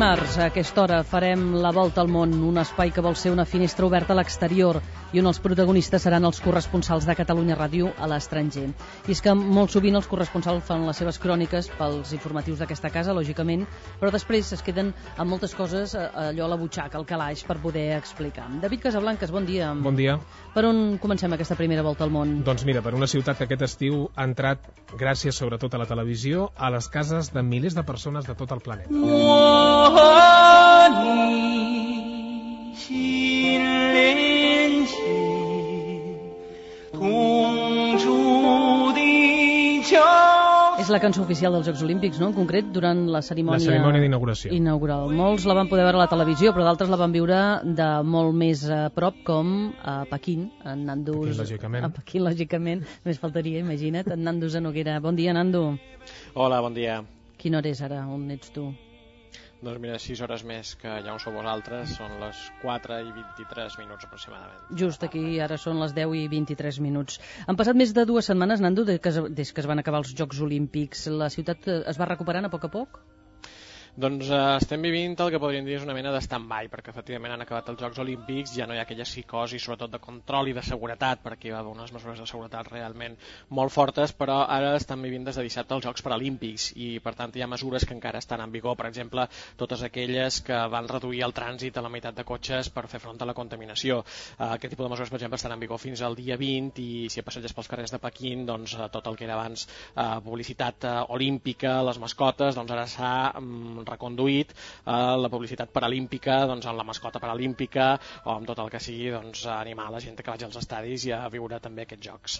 dimarts, a aquesta hora, farem la volta al món, un espai que vol ser una finestra oberta a l'exterior i on els protagonistes seran els corresponsals de Catalunya Ràdio a l'estranger. I és que molt sovint els corresponsals fan les seves cròniques pels informatius d'aquesta casa, lògicament, però després es queden amb moltes coses allò a la butxaca, al calaix, per poder explicar. David Casablancas, bon dia. Bon dia. Per on comencem aquesta primera volta al món? Doncs mira, per una ciutat que aquest estiu ha entrat, gràcies sobretot a la televisió, a les cases de milers de persones de tot el planeta. És la cançó oficial dels Jocs Olímpics, no? En concret, durant la cerimònia d'inauguració. Molts la van poder veure a la televisió, però d'altres la van viure de molt més a prop, com a Pequín, en Nandos... Lògicament. A Pequín, lògicament. Només faltaria, imagina't, en Nandos a Noguera. Bon dia, Nando. Hola, bon dia. Quina hora és ara? On ets tu? Doncs mira, 6 hores més que ja on sou vosaltres, són les 4 i 23 minuts aproximadament. Just aquí, ara són les 10 i 23 minuts. Han passat més de 2 setmanes, Nando, des que es van acabar els Jocs Olímpics. La ciutat es va recuperant a poc a poc? Doncs estem vivint el que podríem dir és una mena de stand-by, perquè efectivament han acabat els Jocs Olímpics, ja no hi ha aquella psicosi, sobretot de control i de seguretat, perquè hi va haver unes mesures de seguretat realment molt fortes, però ara estan vivint des de dissabte els Jocs Paralímpics i per tant hi ha mesures que encara estan en vigor, per exemple, totes aquelles que van reduir el trànsit a la meitat de cotxes per fer front a la contaminació. Aquest tipus de mesures, per exemple, estan en vigor fins al dia 20 i si passeges pels carrers de Pequín, doncs tot el que era abans publicitat olímpica, les mascotes, doncs ara s'ha reconduït la publicitat paralímpica doncs, amb la mascota paralímpica o amb tot el que sigui doncs, animar la gent que vagi als estadis i a viure també aquests jocs.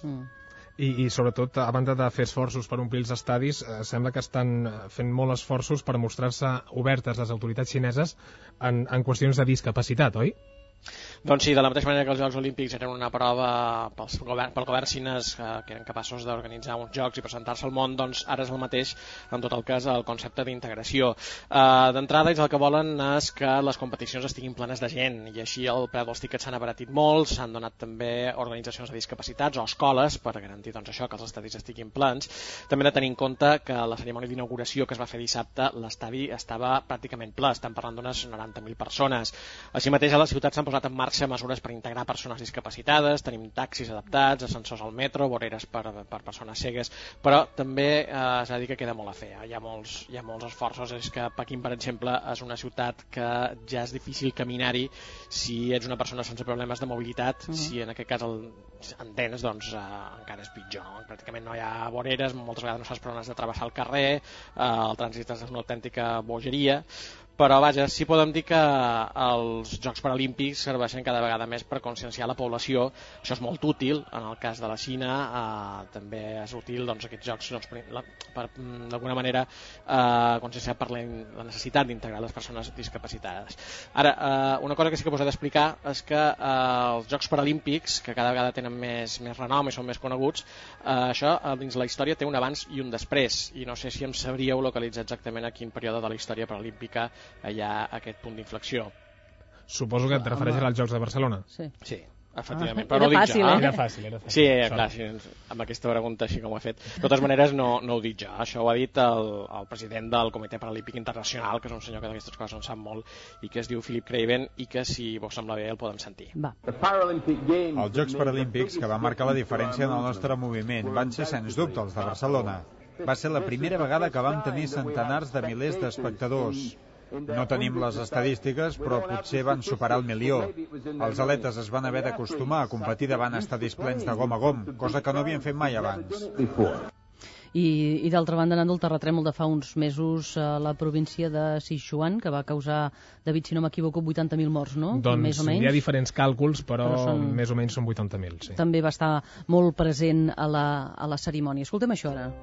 I sobretot, a banda de fer esforços per omplir els estadis, sembla que estan fent molt esforços per mostrar-se obertes les autoritats xineses en qüestions de discapacitat, oi? Doncs sí, de la mateixa manera que els Jocs Olímpics eren una prova pel govern xinès que eren capaços d'organitzar uns jocs i presentar-se al món, doncs ara és el mateix en tot el cas el concepte d'integració. D'entrada, ells el que volen és que les competicions estiguin plenes de gent i així el preu dels tiquets s'han abaratit molt, s'han donat també organitzacions de discapacitats o escoles per garantir doncs, això, que els estadis estiguin plens. També hem de tenir en compte que la cerimònia d'inauguració que es va fer dissabte, l'estadi estava pràcticament ple, estem parlant d'unes 90.000 persones. Així mateix a la ciutat s'han posat en marxa mesures per integrar persones discapacitades, tenim taxis adaptats, ascensors al metro, voreres per persones cegues, però també s'ha de dir que queda molt a fer. Hi ha molts esforços. És que Pequín, per exemple, és una ciutat que ja és difícil caminar-hi si ets una persona sense problemes de mobilitat, si en aquest cas en tens, doncs encara és pitjor. No? Pràcticament no hi ha voreres, moltes vegades no saps per on has de travessar el carrer, el trànsit és una autèntica bogeria, però vaja, sí podem dir que els Jocs Paralímpics serveixen cada vegada més per conscienciar la població. Això és molt útil, en el cas de la Xina també és útil doncs, aquests jocs doncs, per d'alguna manera conscienciar per la necessitat d'integrar les persones discapacitades. Ara, una cosa que sí que us he d'explicar és que els Jocs Paralímpics, que cada vegada tenen més renom i són més coneguts, això dins la història té un abans i un després, i no sé si em sabríeu localitzar exactament a quin període de la història paralímpica hi ha aquest punt d'inflexió. Suposo que et refereixes als Jocs de Barcelona. Sí, efectivament, però no ho dic fàcil, jo. Era fàcil. Sí, clar, sí, amb aquesta pregunta així com ho he fet. De totes maneres, no ho dic jo. Això ho ha dit el president del Comitè Paralímpic Internacional, que és un senyor que d'aquestes coses en sap molt, i que es diu Philip Craven, i que, si vos sembla bé, el podem sentir. Els Jocs Paralímpics que van marcar la diferència en el nostre moviment van ser, sens dubte, els de Barcelona. Va ser la primera vegada que vam tenir centenars de milers d'espectadors. No tenim les estadístiques, però potser van superar el 1.000.000. Els atletes es van haver d'acostumar a competir davant estadis plens de gom a gom, cosa que no havien fet mai abans. I d'altra banda, anant del terratrèmol de fa uns mesos a la província de Sichuan, que va causar, David, si no m'equivoco, 80.000 morts, no? Doncs més o menys. Hi ha diferents càlculs, però més o menys són 80.000, sí. També va estar molt present a la cerimònia. Escoltem això ara.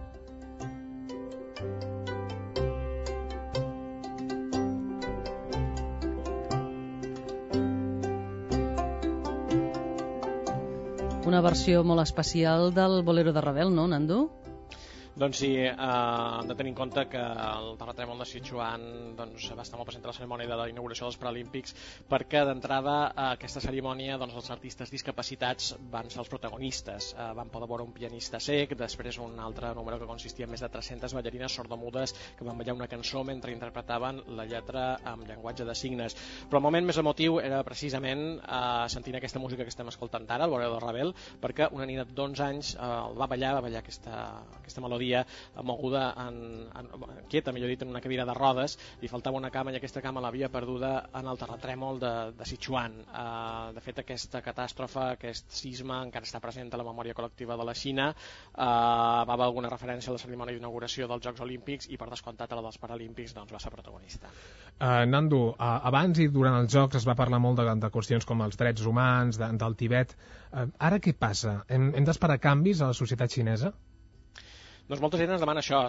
Una versió molt especial del Bolero de Ravel, no, Nando? Doncs sí, hem de tenir en compte que el terratrèmol de Sichuan doncs, va estar molt present a la cerimònia de la inauguració dels Paralímpics, perquè d'entrada a aquesta cerimònia doncs, els artistes discapacitats van ser els protagonistes. Van poder veure un pianista cec, després un altre número que consistia en més de 300 ballarines sordomudes que van ballar una cançó mentre interpretaven la lletra amb llenguatge de signes. Però el moment més emotiu era precisament sentint aquesta música que estem escoltant ara, el Boredo de Ravel, perquè una nina d'11 anys va ballar aquesta melodia moguda quieta, millor dit, en una cadira de rodes. Li faltava una cama i aquesta cama l'havia perduda en el terratrèmol de Sichuan. De fet, aquesta catàstrofe, aquest sisme encara està present a la memòria col·lectiva de la Xina. Va haver alguna referència a la cerimònia d'inauguració dels Jocs Olímpics i, per descomptat, a la dels Paralímpics doncs, va ser protagonista. Nando, abans i durant els Jocs es va parlar molt de qüestions com els drets humans, del Tibet. Ara què passa? Hem d'esperar canvis a la societat xinesa? Doncs molta gent ens demana això,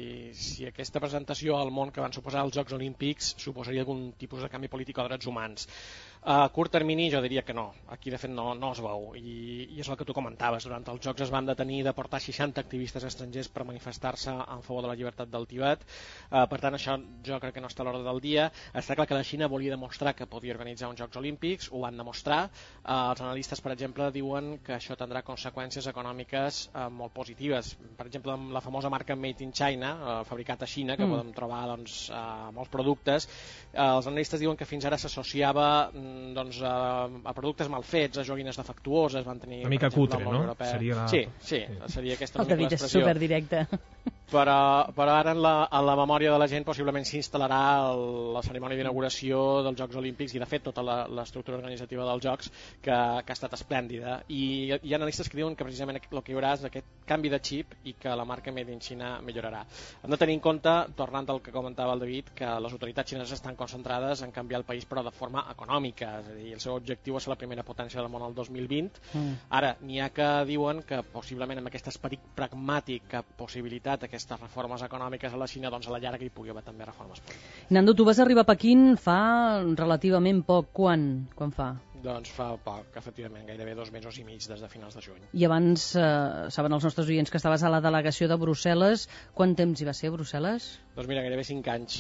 si aquesta presentació al món que van suposar els Jocs Olímpics suposaria algun tipus de canvi polític o drets humans. A curt termini jo diria que no, aquí de fet no es veu, i és el que tu comentaves. Durant els Jocs es van detenir i deportar 60 activistes estrangers per manifestar-se en favor de la llibertat del Tibet. Per tant, això jo crec que no està a l'ordre del dia. Està clar que la Xina volia demostrar que podia organitzar uns Jocs Olímpics, ho van demostrar. Els analistes, per exemple, diuen que això tindrà conseqüències econòmiques molt positives. Per exemple, amb la famosa marca Made in China, fabricat a Xina, que podem trobar doncs, molts productes, els analistes diuen que fins ara s'associava doncs, a productes mal fets, a joguines defectuoses. Van tenir, una mica exemple, cutre, no? Seria Sí, seria aquesta el David és superdirecte. Però ara en la memòria de la gent possiblement s'instal·larà la cerimònia d'inauguració dels Jocs Olímpics i de fet tota l'estructura organitzativa dels Jocs que ha estat esplèndida, i hi ha analistes que diuen que precisament el que hi haurà és aquest canvi de xip i que la marca Made in China millorarà. Hem de tenir en compte, tornant al que comentava el David, que les autoritats xineses estan concentrades en canviar el país però de forma econòmica, és a dir, el seu objectiu és ser la primera potència del món el 2020. Ara, n'hi ha que diuen que possiblement amb aquest esperit pragmàtic que ha possibilitat aquestes reformes econòmiques a la Xina, doncs a la llarga hi pugui haver també reformes polítiques. Nando, tu vas arribar a Pequín fa relativament poc. Quan fa? Doncs fa poc, efectivament, gairebé 2 mesos i mig des de finals de juny. I abans, saben els nostres oients que estaves a la delegació de Brussel·les. Quant temps hi va ser a Brussel·les? Doncs mira, gairebé 5 anys.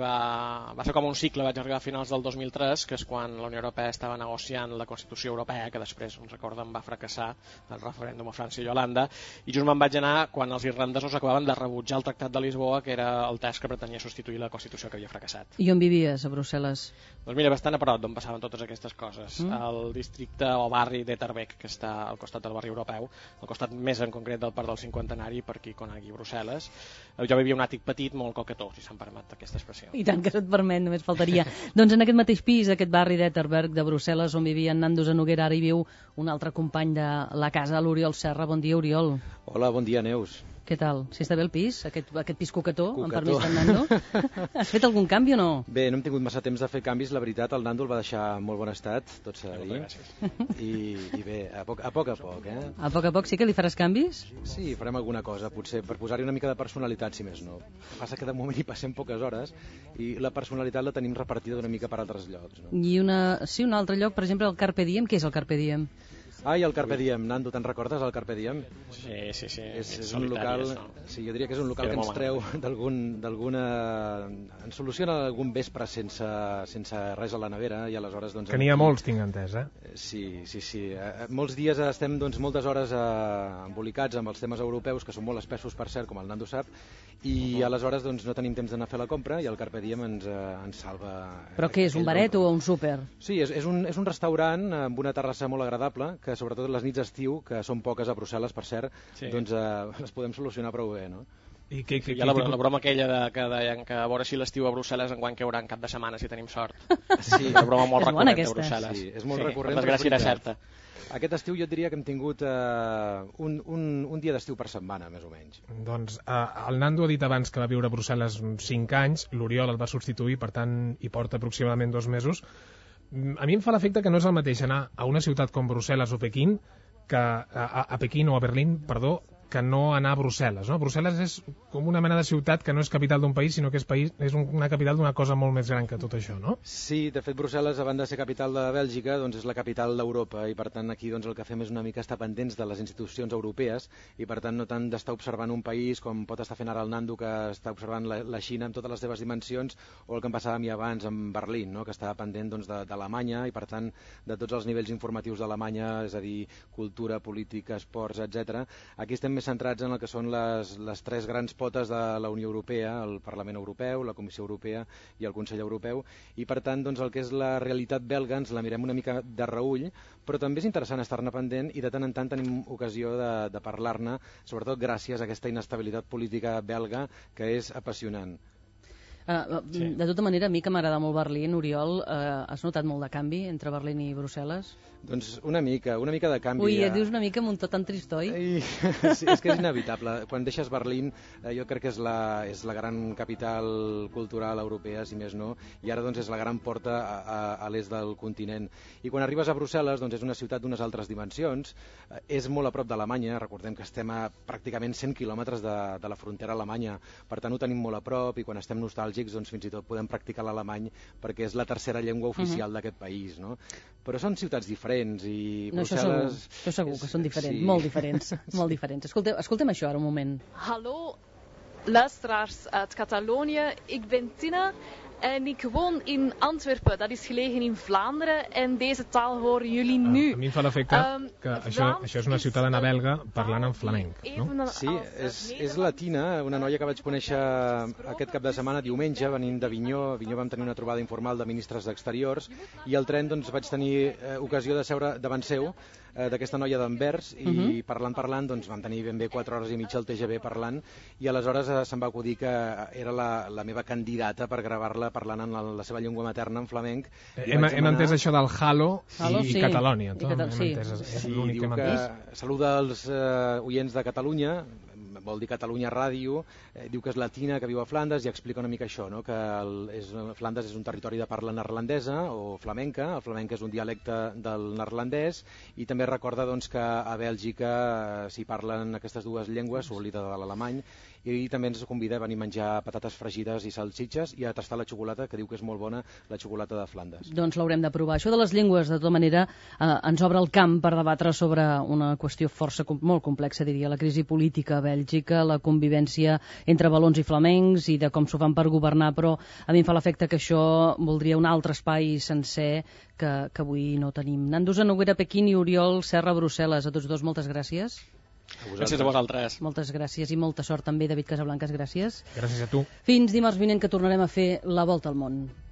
Va ser com un cicle, vaig arribar a finals del 2003, que és quan la Unió Europea estava negociant la Constitució Europea, que després, uns recorden, va fracassar el referèndum a França i Holanda, i just me'n vaig anar quan els irlandesos acabaven de rebutjar el Tractat de Lisboa, que era el text que pretenia substituir la Constitució que havia fracassat. I on vivies, a Brussel·les? Doncs mira, bastant a prop d'on passaven totes aquestes coses. Al districte o barri d'Etterbeek, que està al costat del barri europeu, al costat més en concret del Parc del Cinquantenari, per qui conegui Brussel·les. Jo vivia un àtic petit molt coquetó, si se'm permet aquesta expressió. I tant que se't permet, només faltaria. Doncs en aquest mateix pis, aquest barri d'Etterbeek de Brussel·les, on vivia en Nando Zanoguera, ara hi viu un altre company de la casa, l'Oriol Serra. Bon dia, Oriol. Hola, bon dia, Neus. Què tal? Si està bé el pis? Aquest pis coquetó, amb permís d'en Nando? Has fet algun canvi o no? Bé, no hem tingut massa temps de fer canvis, la veritat, el Nando el va deixar en molt bon estat, tot s'ha de dir. I bé, a poc, eh? A poc sí que li faràs canvis? Sí, farem alguna cosa, potser, per posar-hi una mica de personalitat, si més no. El que passa que de moment hi passem poques hores i la personalitat la tenim repartida una mica per altres llocs, no? I un altre lloc, per exemple, el Carpe Diem. Què és el Carpe Diem? Ai, el Carpe Diem, Nando, te'n recordes, el Carpe Diem? Sí. És un local, sí, jo diria que és un local que ens treu d'alguna... ens soluciona algun vespre sense res a la nevera i aleshores... Doncs, que n'hi ha molts, tinc entès, eh? Sí. Molts dies estem moltes hores embolicats amb els temes europeus, que són molt espessos, per cert, com el Nando sap, i aleshores doncs, no tenim temps d'anar a fer la compra i el Carpe Diem ens salva... Però què és, un baret o un súper? Sí, és un restaurant amb una terrassa molt agradable, que sobretot les nits d'estiu, que són poques a Brussel·les, per cert, doncs les podem solucionar prou bé, no? Hi ha la broma aquella que deien que a veure si l'estiu a Brussel·les enguany caurà en cap de setmana, si tenim sort. Sí, una broma molt recurrent a Brussel·les. Sí, és molt recurrent. Per desgràcia era certa. Aquest estiu jo et diria que hem tingut un dia d'estiu per setmana, més o menys. Doncs el Nando ha dit abans que va viure a Brussel·les 5 anys, l'Oriol el va substituir, per tant hi porta aproximadament 2 mesos. A mi em fa l'efecte que no és el mateix anar a una ciutat com Brussel·les o Pequín, que a Pequín o a Berlín, perdó, que no anar a Brussel·les, no? Brussel·les és com una mena de ciutat que no és capital d'un país, sinó que és una capital d'una cosa molt més gran que tot això, no? Sí, de fet Brussel·les, a banda de ser capital de Bèlgica, doncs és la capital d'Europa i per tant aquí doncs, el que fem és una mica estar pendents de les institucions europees i per tant no tant d'estar observant un país com pot estar fent ara el Nando, que està observant la Xina amb totes les seves dimensions, o el que em passava a mi abans amb Berlín, no? Que estava pendent doncs, d'Alemanya i per tant de tots els nivells informatius d'Alemanya, és a dir, cultura, política, esports, etc. Aquí estem més centrats en el que són les tres grans potes de la Unió Europea, el Parlament Europeu, la Comissió Europea i el Consell Europeu, i per tant doncs, el que és la realitat belga ens la mirem una mica de reüll, però també és interessant estar-ne pendent i de tant en tant tenim ocasió de parlar-ne, sobretot gràcies a aquesta inestabilitat política belga que és apassionant. Sí. De tota manera, a mi que m'agrada molt Berlín, Oriol, has notat molt de canvi entre Berlín i Brussel·les? Doncs una mica de canvi. Ui, et dius una mica amb un to tan trist, oi? Sí, és que és inevitable. Quan deixes Berlín, jo crec que és la gran capital cultural europea, si més no, i ara doncs és la gran porta a l'est del continent. I quan arribes a Brussel·les, doncs és una ciutat d'unes altres dimensions, és molt a prop d'Alemanya, recordem que estem a pràcticament 100 quilòmetres de la frontera alemanya, per tant ho tenim molt a prop i quan estem nostàlgics doncs fins i tot podem practicar l'alemany perquè és la tercera llengua oficial d'aquest país, no? Però són ciutats diferents i Brussel·les... Això segur que són diferents, sí. Molt diferents, molt diferents. Escoltem això ara un moment. Hallo, luisteraars uit Catalonië. Ik ben Tina en ik woon in Antwerpen. Dat is gelegen in Vlaanderen en deze taal horen jullie nu. A mi em fa l'efecte que això és una ciutadana belga parlant en flamenc, no? Sí, és la Tina, una noia que vaig conèixer aquest cap de setmana, diumenge, venint d'Avinyó. A Avinyó vam tenir una trobada informal de ministres d'Exteriors i al tren doncs, vaig tenir ocasió de seure davant seu d'aquesta noia d'Anvers i parlant, doncs vam tenir ben bé 4 hores i mitja al TGV parlant i aleshores se'm va acudir que era la meva candidata per gravar-la parlant en la seva llengua materna, en flamenc. Hem entès això del Halo i sí. Catalònia. És l'únic que hem entès. Saluda els oients de Catalunya, vol dir Catalunya Ràdio, diu que és latina, que viu a Flandes i explica una mica això, no? Que Flandes és un territori de parla neerlandesa o flamenca, el flamenc és un dialecte del neerlandès i també recorda doncs, que a Bèlgica s'hi parlen aquestes dues llengües, s'oblida de l'alemany, i també ens convida a venir a menjar patates fregides i salsitxes i a tastar la xocolata, que diu que és molt bona, la xocolata de Flandes. Doncs l'haurem de provar. Això de les llengües, de tota manera, ens obre el camp per debatre sobre una qüestió força molt complexa, diria, la crisi política a Bèlgica, la convivència entre valons i flamencs i de com s'ho fan per governar, però a mi em fa l'efecte que això voldria un altre espai sencer que avui no tenim. Nandusa Noguera, Pequín i Oriol Serra, Brussel·les. A tots dos, moltes gràcies. Gràcies a vosaltres. Moltes gràcies i molta sort també, David Casablancas, gràcies. Gràcies a tu. Fins dimarts vinent, que tornarem a fer la volta al món.